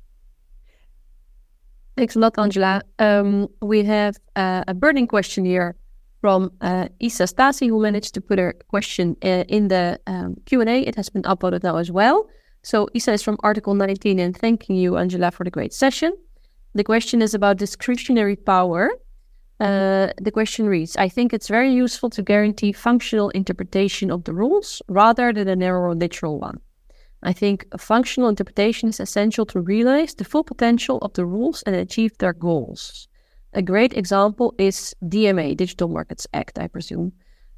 Thanks a lot, Angela. Um, we have uh, a burning question here from uh, Isa Stasi, who managed to put her question uh, in the um, Q and A. It has been uploaded now as well. So Isa is from Article nineteen and thanking you, Angela, for the great session. The question is about discretionary power. Uh, the question reads, I think it's very useful to guarantee functional interpretation of the rules rather than a narrow literal one. I think a functional interpretation is essential to realize the full potential of the rules and achieve their goals. A great example is D M A, Digital Markets Act, I presume.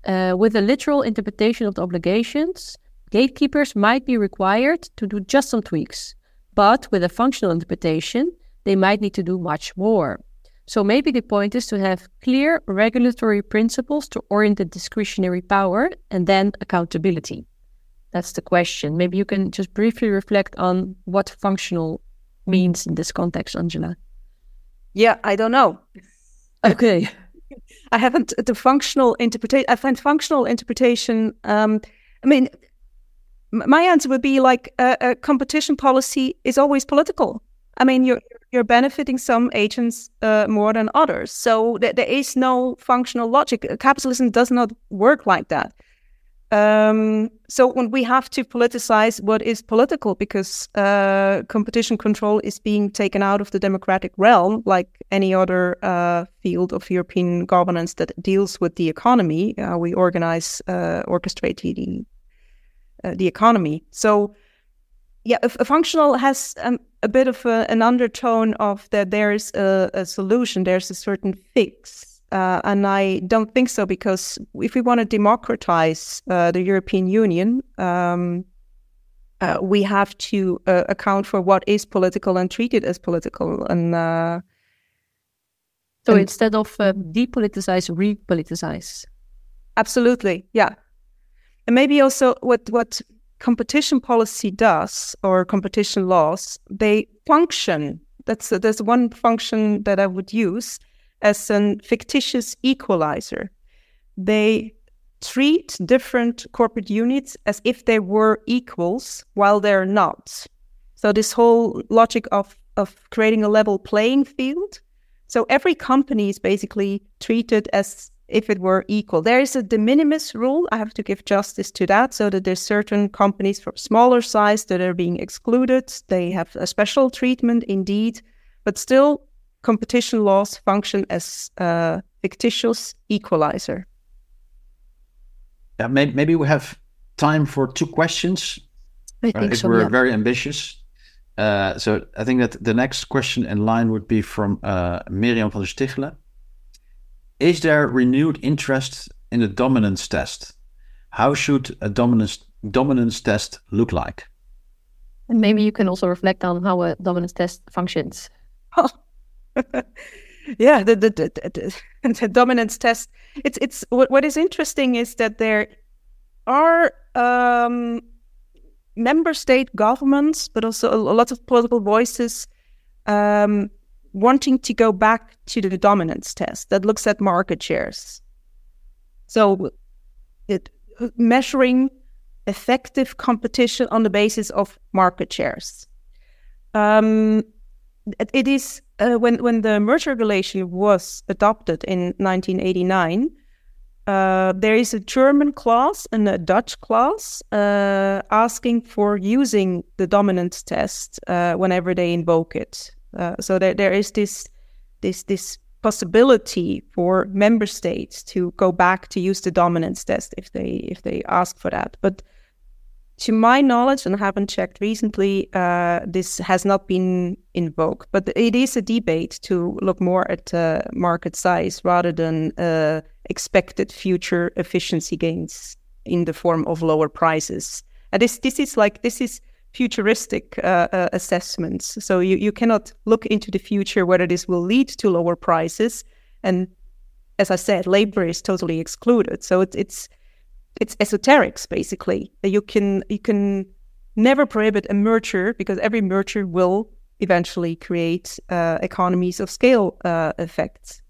Uh, with a literal interpretation of the obligations, gatekeepers might be required to do just some tweaks, but with a functional interpretation, they might need to do much more. So maybe the point is to have clear regulatory principles to orient the discretionary power and then accountability. That's the question. Maybe you can just briefly reflect on what functional means in this context, Angela. Yeah, I don't know. Okay. I haven't the functional interpretation. I find functional interpretation. Um, I mean, m- my answer would be like a, a competition policy is always political. I mean, you're you're benefiting some agents uh, more than others. So th- there is no functional logic. Capitalism does not work like that. Um, so when we have to politicize what is political, because uh, competition control is being taken out of the democratic realm, like any other uh, field of European governance that deals with the economy, uh, we organize, uh, orchestrate the uh, the economy. So, yeah, a, a functional has um, a bit of a, an undertone of that. There's a, a solution. There's a certain fix. Uh, and I don't think so, because if we want to democratize uh, the European Union, um, uh, we have to uh, account for what is political and treat it as political. And uh, so and instead of uh, depoliticize, repoliticize. Absolutely, yeah. And maybe also what what competition policy does, or competition laws, they function. That's there's one function that I would use as a fictitious equalizer. They treat different corporate units as if they were equals while they're not. So this whole logic of, of creating a level playing field. So every company is basically treated as if it were equal. There is a de minimis rule. I have to give justice to that, so that there's certain companies from smaller size that are being excluded. They have a special treatment indeed, but still competition laws function as a fictitious equalizer. Yeah, maybe, maybe we have time for two questions. I think uh, if so, we're yeah. very ambitious. Uh, so I think that the next question in line would be from uh, Miriam van der Stichelen. Is there renewed interest in the dominance test? How should a dominance dominance test look like? And maybe you can also reflect on how a dominance test functions. Oh. yeah, the the, the the the dominance test. It's it's what what is interesting is that there are um, member state governments, but also a, a lot of political voices um, wanting to go back to the dominance test that looks at market shares. So, it measuring effective competition on the basis of market shares. Um, it, it is uh, when when the merger regulation was adopted in nineteen eighty-nine. Uh, there is a German clause and a Dutch clause uh, asking for using the dominance test uh, whenever they invoke it. Uh, so there there is this this this possibility for member states to go back to use the dominance test if they if they ask for that. But to my knowledge, and I haven't checked recently, uh, this has not been invoked. But it is a debate to look more at uh, market size rather than uh, expected future efficiency gains in the form of lower prices. And this this is like this is futuristic uh, uh, assessments. So you, you cannot look into the future whether this will lead to lower prices. And as I said, labor is totally excluded. So it, it's it's esoterics basically. You can you can never prohibit a merger because every merger will eventually create uh, economies of scale uh, effects.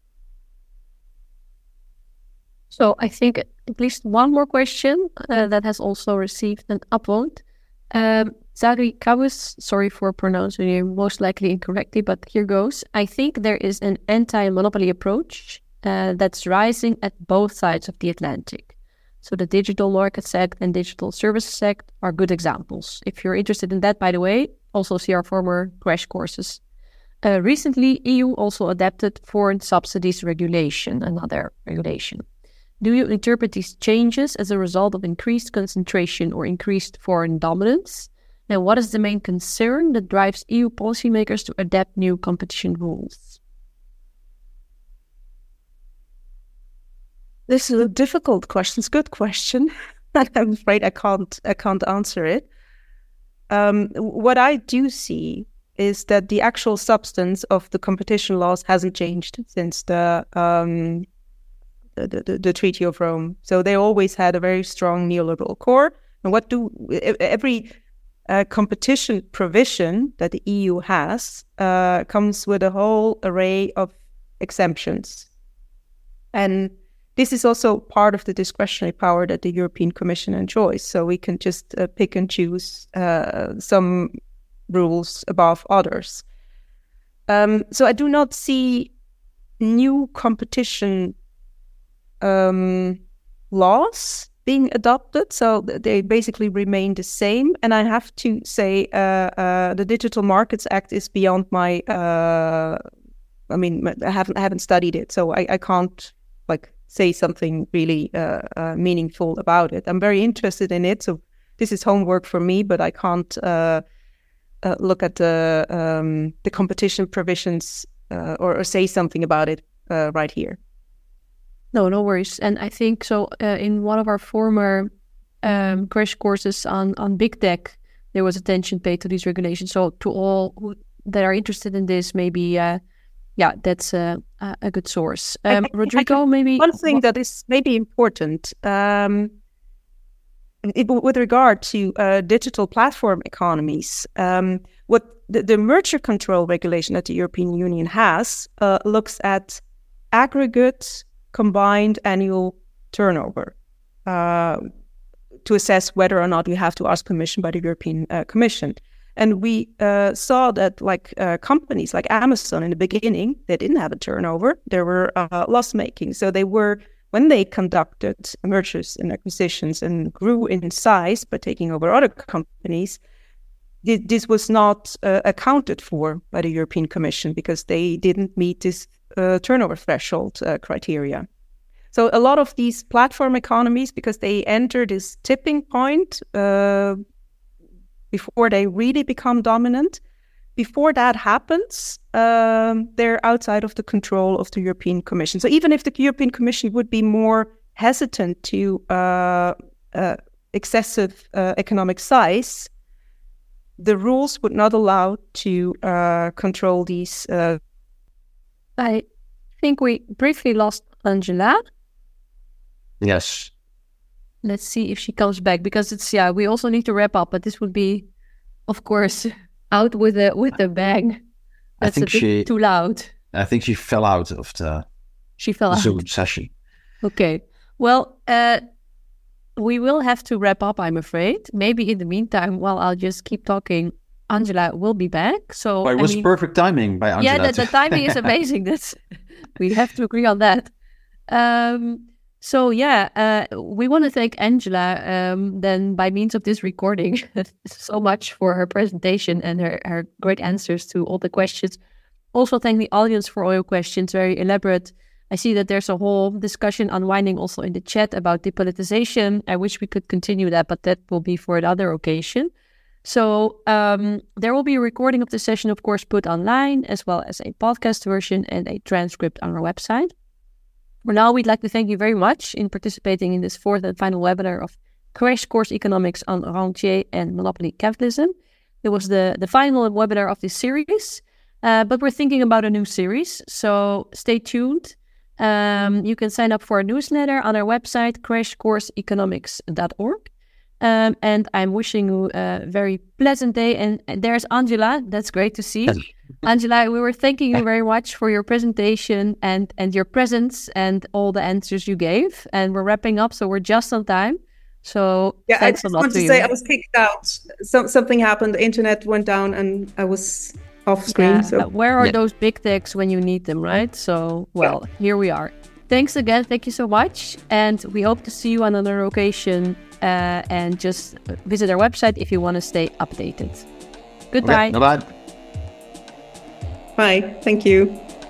So I think at least one more question uh, that has also received an upvote. Um, Zari Kawus, sorry for pronouncing it most likely incorrectly, but here goes. I think there is an anti-monopoly approach uh, that's rising at both sides of the Atlantic. So the digital market sect and digital services sect are good examples. If you're interested in that, by the way, also see our former crash courses. Uh, recently, E U also adapted foreign subsidies regulation, another regulation. Do you interpret these changes as a result of increased concentration or increased foreign dominance? And what is the main concern that drives E U policymakers to adapt new competition rules? this is a difficult question. It's a good question. I'm afraid I can't I can't answer it. Um, what I do see is that the actual substance of the competition laws hasn't changed since the um, the, the, the Treaty of Rome. So they always had a very strong neoliberal core. And what do every uh, competition provision that the E U has uh, comes with a whole array of exemptions. And this is also part of the discretionary power that the European Commission enjoys. So we can just uh, pick and choose uh, some rules above others. Um, so I do not see new competition um, laws being adopted. So they basically remain the same. And I have to say uh, uh, the Digital Markets Act is beyond my... Uh, I mean, I haven't I haven't studied it, so I, I can't like say something really uh, uh, meaningful about it. I'm very interested in it, so this is homework for me, but I can't uh, uh, look at the um, the competition provisions uh, or, or say something about it uh, right here. No, no worries. And I think so. Uh, in one of our former um, crash courses on on big tech, there was attention paid to these regulations. So to all who that are interested in this, maybe. Uh, Yeah, that's a, a good source. Um, I, Rodrigo, I, maybe... One thing that is maybe important um, it, with regard to uh, digital platform economies, um, what the, the merger control regulation that the European Union has uh, looks at aggregate combined annual turnover uh, to assess whether or not we have to ask permission by the European uh, Commission. And we uh, saw that like uh, companies like Amazon in the beginning, they didn't have a turnover. They were uh, loss-making. So they were, when they conducted mergers and acquisitions and grew in size by taking over other companies, th- this was not uh, accounted for by the European Commission because they didn't meet this uh, turnover threshold uh, criteria. So a lot of these platform economies, because they enter this tipping point, uh, before they really become dominant, before that happens, um, they're outside of the control of the European Commission. So even if the European Commission would be more hesitant to uh, uh, excessive uh, economic size, the rules would not allow to uh, control these. Uh... I think we briefly lost Angela. Yes. Let's see if she comes back, because it's, yeah, we also need to wrap up, but this would be, of course, out with a with a bang. That's I think a bit she, too loud. I think she fell out of the she fell Zoom out. session. Okay. Well, uh, we will have to wrap up, I'm afraid. Maybe in the meantime, while I'll just keep talking, Angela will be back. So well, it I was mean, perfect timing by Angela. Yeah, the, the timing is amazing. That's we have to agree on that. Um, So yeah, uh, we want to thank Angela um, then by means of this recording so much for her presentation and her, her great answers to all the questions. Also thank the audience for all your questions, very elaborate. I see that there's a whole discussion unwinding also in the chat about depoliticization. I wish we could continue that, but that will be for another occasion. So um, there will be a recording of the session, of course, put online, as well as a podcast version and a transcript on our website. For now, we'd like to thank you very much in participating in this fourth and final webinar of Crash Course Economics on Rentier and Monopoly Capitalism. It was the, the final webinar of this series, uh, but we're thinking about a new series, so stay tuned. Um, you can sign up for a newsletter on our website, crash course economics dot org. Um, and I'm wishing you a very pleasant day. And, and there's Angela. That's great to see. Angela, we were thanking you very much for your presentation and, and your presence and all the answers you gave. And we're wrapping up, so we're just on time. So yeah, thanks I just a lot want to to you. say I was kicked out. So, something happened. The internet went down and I was off screen. Yeah. So Where are Yeah. those big techs when you need them, right? So, well, yeah. Here we are. Thanks again. Thank you so much. And we hope to see you on another occasion. Uh, and just visit our website if you want to stay updated. Goodbye. Okay, bye-bye. Bye. Thank you.